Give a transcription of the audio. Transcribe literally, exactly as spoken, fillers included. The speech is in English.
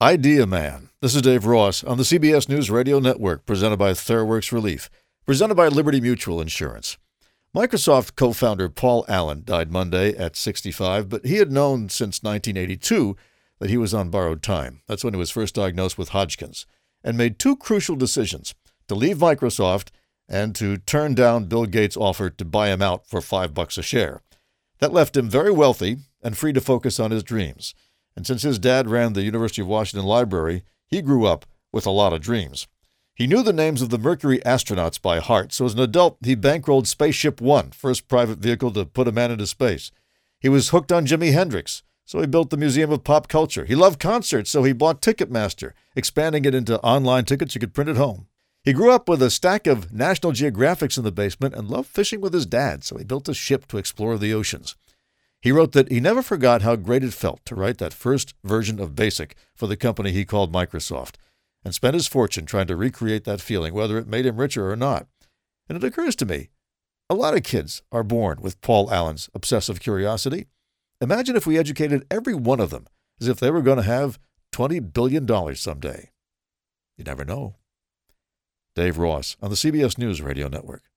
Idea Man. This is Dave Ross on the C B S News Radio Network, presented by TheraWorks Relief, presented by Liberty Mutual Insurance. Microsoft co-founder Paul Allen died Monday at sixty-five, but he had known since nineteen eighty-two that he was on borrowed time. That's when he was first diagnosed with Hodgkin's, and made two crucial decisions: to leave Microsoft and to turn down Bill Gates' offer to buy him out for five bucks a share. That left him very wealthy and free to focus on his dreams. And since his dad ran the University of Washington Library, he grew up with a lot of dreams. He knew the names of the Mercury astronauts by heart, so as an adult, he bankrolled Spaceship One, first private vehicle to put a man into space. He was hooked on Jimi Hendrix, so he built the Museum of Pop Culture. He loved concerts, so he bought Ticketmaster, expanding it into online tickets you could print at home. He grew up with a stack of National Geographics in the basement and loved fishing with his dad, so he built a ship to explore the oceans. He wrote that he never forgot how great it felt to write that first version of BASIC for the company he called Microsoft, and spent his fortune trying to recreate that feeling, whether it made him richer or not. And it occurs to me, a lot of kids are born with Paul Allen's obsessive curiosity. Imagine if we educated every one of them as if they were going to have twenty billion dollars someday. You never know. Dave Ross on the C B S News Radio Network.